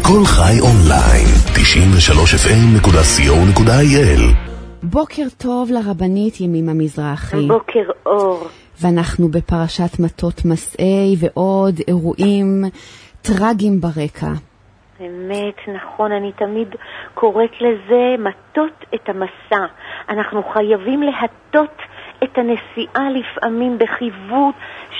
כל חי אונליין, 93fm.co.il. בוקר טוב לרבנית ימימה מזרחי. בוקר אור. ואנחנו בפרשת מטות מסעי ועוד אירועים טרגיים ברקע. באמת, נכון, אני תמיד קוראת לזה מטות את המסע. אנחנו חייבים להטות את הנסיעה לפעמים בחיווט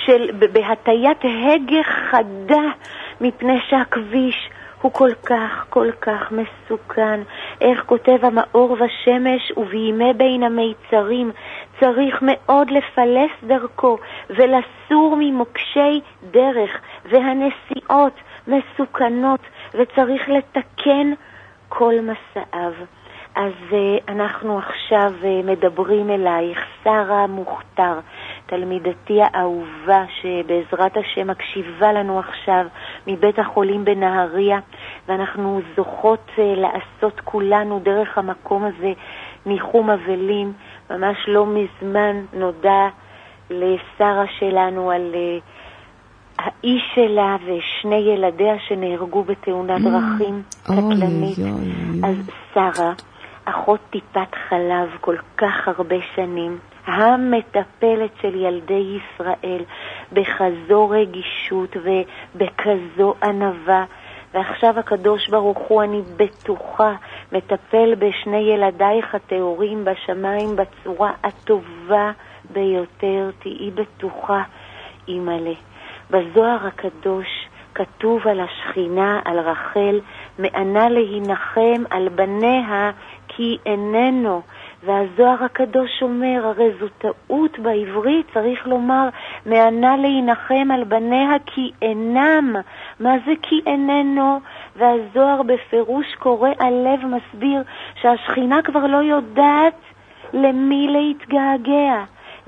בהטיית הגה חדה, מפני שהכביש הוא כל כך מסוכן. איך כותב המאור ושמש, ובימי בין המיצרים צריך מאוד לפלס דרכו ולסור ממוקשי דרך, והנסיעות מסוכנות וצריך לתקן כל מסעיו. אז אנחנו עכשיו מדברים אלייך, שרה מוכתר, תלמידתי האהובה שבעזרת השם מקשיבה לנו עכשיו מבית החולים בנהריה, ואנחנו זוכות לעשות כולנו דרך המקום הזה ניחום אבלים. ממש לא מזמן נודע לשרה שלנו על האיש שלה ושני ילדיה שנהרגו בתאונת דרכים קטלנית. אז שרה, אחות טיפת חלב כל כך הרבה שנים, המטפלת של ילדי ישראל בכזו רגישות ובכזו ענווה, ועכשיו הקדוש ברוך הוא, אני בטוחה, מטפל בשני ילדייך הטהורים בשמיים בצורה הטובה ביותר. תהי בטוחה, אימא'לה. בזוהר הקדוש כתוב על השכינה, על רחל, מענה להנחם על בניה כי איננו. והזוהר הקדוש אומר, הרי זו טעות בעברית, צריך לומר מענה להנחם על בניה כי אינם. מה זה כי איננו? והזוהר בפירוש קורא הלב, מסביר שהשכינה כבר לא יודעת למי להתגעגע,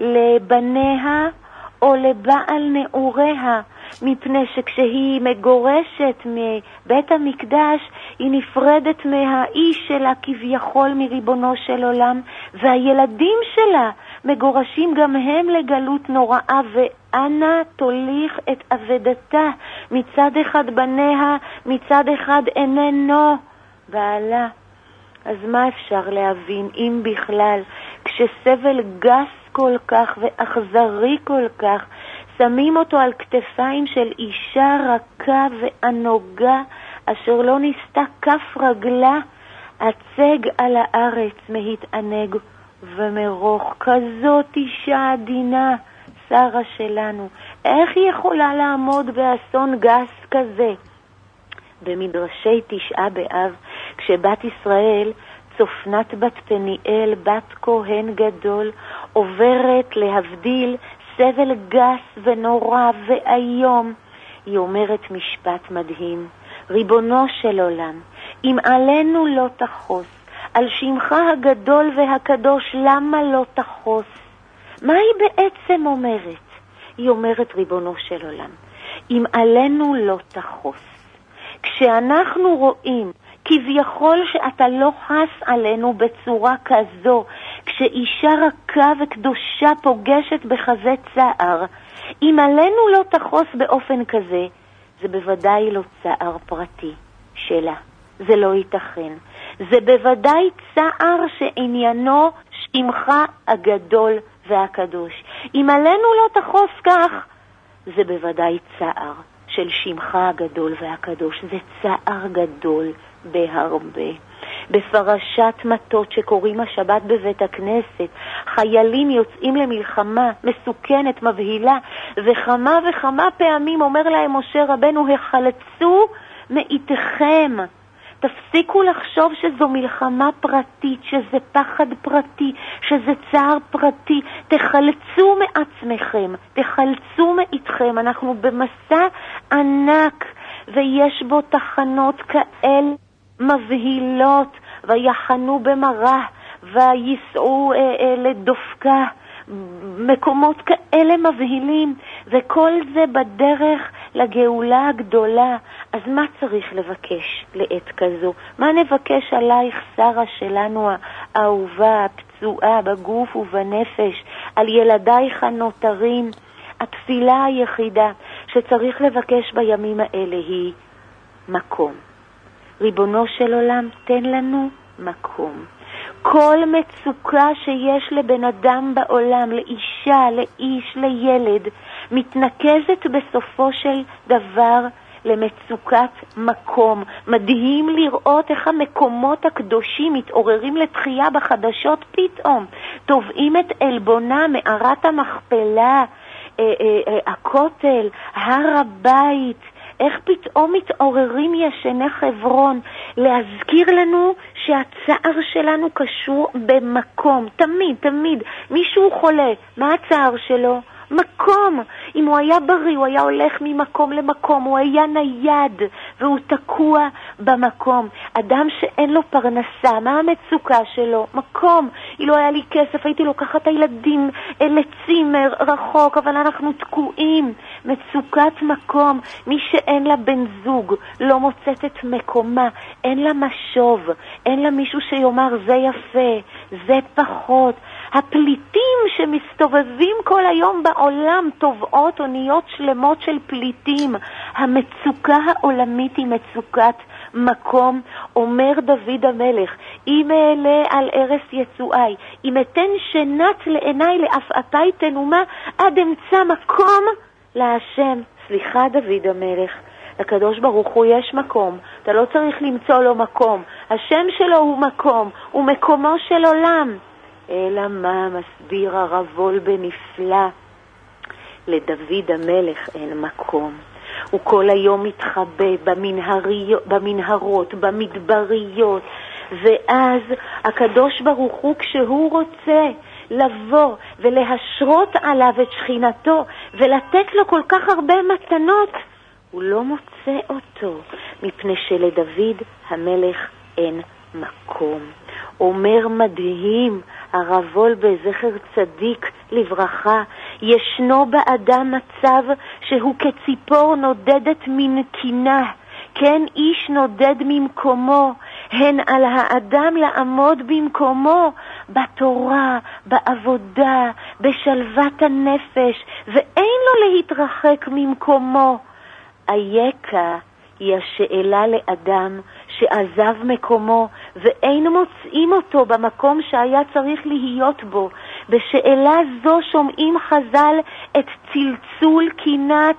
לבניה או לבעל נעוריה, מפני שכשהיא מגורשת מבית המקדש היא נפרדת מהאיש שלה כביכול מריבונו של עולם, והילדים שלה מגורשים גם הם לגלות נוראה, ואנה תוליך את עבדתה, מצד אחד בניה, מצד אחד איננו בעלה. אז מה אפשר להבין, אם בכלל, כשסבל גס כל כך ואכזרי כל כך שמים אותו על כתפיים של אישה רכה וענוגה אשר לא ניסתה כף רגלה, הצג על הארץ מהתענג ומרוך. כזאת אישה עדינה, שרה שלנו, איך היא יכולה לעמוד באסון גס כזה? במדרשי תשעה באב, כשבת ישראל צופנת בת פניאל, בת כהן גדול, עוברת להבדיל סבל גס ונורא ואיום, היא אומרת משפט מדהים: ריבונו של עולם, אם עלינו לא תחוס, על שמך הגדול והקדוש למה לא תחוס? מה היא בעצם אומרת? היא אומרת, ריבונו של עולם, אם עלינו לא תחוס, כשאנחנו רואים כביכול שאתה לא חס עלינו בצורה כזו, כשאישה רכה וקדושה פוגשת בחזה צער, אם עלינו לא תחוס באופן כזה, זה בוודאי לא צער פרטי שלה, זה לא ייתכן. זה בוודאי צער שעניינו שמך הגדול והקדוש. אם עלינו לא תחוס כך, זה בוודאי צער של שמך הגדול והקדוש. זה צער גדול בהרבה. בפרשת מטות שקוראים השבת בבית הכנסת, חיילים יוצאים למלחמה מסוכנת, מבהילה, וכמה וכמה פעמים אומר להם משה רבנו, החלצו מאיתכם. תפסיקו לחשוב שזו מלחמה פרטית, שזה פחד פרטי, שזה צער פרטי. תחלצו מעצמכם, תחלצו מאיתכם. אנחנו במסע ענק ויש בו תחנות כאלה מבהילות, ויחנו במראה וייסעו לדופקה, מקומות כאלה מבהילים, וכל זה בדרך לגאולה הגדולה. אז מה צריך לבקש לעת כזו? מה נבקש עלייך, שרה שלנו האהובה, הפצועה בגוף ובנפש, על ילדייך הנותרים? התפילה היחידה שצריך לבקש בימים האלה היא מקום. ריבונו של עולם, תן לנו מקום. כל מצוקה שיש לבן אדם בעולם, לאישה, לאיש, לילד, מתנקזת בסופו של דבר למצוקת מקום. מדהים לראות איך המקומות הקדושים מתעוררים לתחייה בחדשות פתאום. תובעים את אלבונה, מערת המכפלה, הכותל, הר הבית, איך פתאום מתעוררים ישני חברון, להזכיר לנו שהצער שלנו קשור במקום. תמיד, מישהו חולה, מה הצער שלו? מקום. אם הוא היה בריא, הוא היה הולך ממקום למקום, הוא היה נייד והוא תקוע במקום. אדם שאין לו פרנסה, מה המצוקה שלו? מקום. אילו היה לי כסף, הייתי לוקחת את הילדים לצימר רחוק, אבל אנחנו תקועים. מצוקת מקום. מי שאין לה בן זוג, לא מוצאת את מקומה, אין לה משוב, אין לה מישהו שיאמר זה יפה, זה פחות. הפליטים שמסתובבים כל היום בעולם, טובעות אוניות שלמות של פליטים. המצוקה העולמית היא מצוקת מקום. אומר דוד המלך, אם אעלה על ערש יצואי, אם אתן שנת לעיניי לעפעפי תנומה, עד אמצא מקום להשם. סליחה דוד המלך, לקדוש ברוך הוא יש מקום, אתה לא צריך למצוא לו מקום. השם שלו הוא מקום, הוא מקומו של עולם. אלא מה מסביר הרב וולבה נפלא? לדוד המלך אין מקום. הוא כל היום מתחבא במנהרות, במדבריות, ואז הקדוש ברוך הוא כשהוא רוצה לבוא ולהשרות עליו את שכינתו ולתת לו כל כך הרבה מתנות, הוא לא מוצא אותו, מפני שלדוד המלך אין מקום. אומר מדהים הרב וולבה זכר צדיק לברכה, ישנו באדם מצב שהוא כציפור נודדת מנקינה, כן איש נודד ממקומו, הן על האדם לעמוד במקומו, בתורה, בעבודה, בשלוות הנפש, ואין לו להתרחק ממקומו. איקה היא השאלה לאדם שעזב מקומו ואין מוצאים אותו במקום שהיה צריך להיות בו. בשאלה זו שומעים חז"ל את צלצול קינת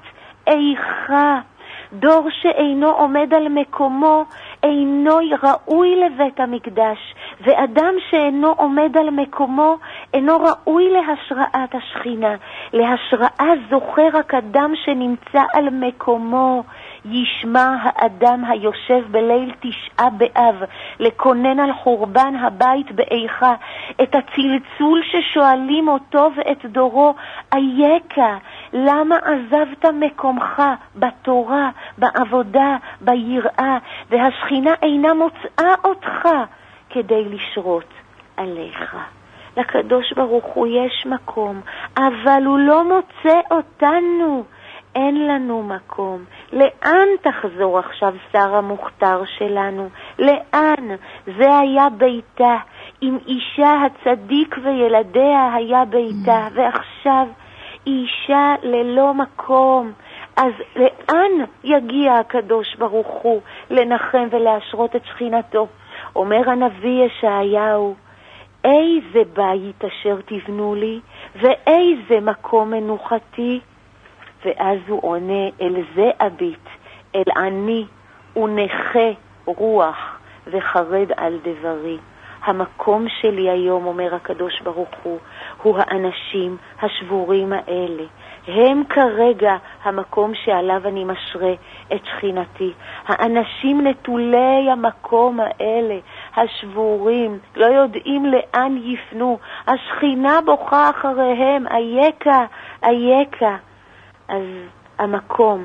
איכה. דור שאינו עומד על מקומו אינו ראוי לבית המקדש, ואדם שאינו עומד על מקומו אינו ראוי להשראת השכינה. להשראה זוכה רק אדם שנמצא על מקומו. ישמע האדם היושב בליל תשעה באב לקונן על חורבן הבית באיכה את הצלצול ששואלים אותו ואת דורו, איקה, למה עזבת מקומך בתורה, בעבודה, ביראה, והשכינה אינה מוצאה אותך כדי לשרות עליך. לקדוש ברוך הוא יש מקום, אבל הוא לא מוצא אותנו. אין לנו מקום. לאן תחזור עכשיו שרה מוכתר שלנו? לאן? זה היה ביתה. עם אישה הצדיק וילדיה היה ביתה, ועכשיו אישה ללא מקום. אז לאן יגיע הקדוש ברוך הוא לנחם ולהשרות את שכינתו? אומר הנביא ישעיהו, איזה בית אשר תבנו לי, ואיזה מקום מנוחתי? ואז הוא עונה, אל זה אביט, אל אני ונכה רוח וחרד על דברי. המקום שלי היום, אומר הקדוש ברוך הוא האנשים השבורים האלה. הם כרגע המקום שעליו אני משרה את שכינתי. האנשים נטולי המקום האלה, השבורים, לא יודעים לאן יפנו. השכינה בוכה אחריהם, איקה, איקה. אז המקום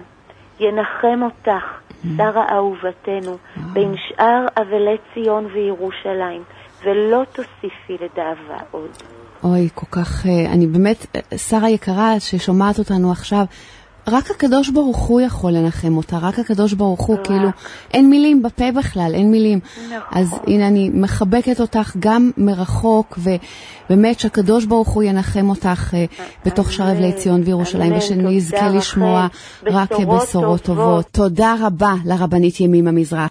ינחם אותך, שרה אהובתנו, בין שאר אבלי ציון וירושלים, ולא תוסיפי לדאבה עוד. אוי, כל כך, אני באמת, שרה יקרה ששומעת אותנו עכשיו, רק הקדוש ברוך הוא יכול לנחם אותה, רק הקדוש ברוך הוא, כאילו, אין מילים בפה בכלל, אין מילים. נכון. אז הנה אני מחבקת אותך גם מרחוק, ובאמת שהקדוש ברוך הוא ינחם אותך בתוך שער אבלי ציון וירושלים, ושנזכה לשמוע רק בשורות טובות. תודה רבה לרבנית ימימה מזרחי.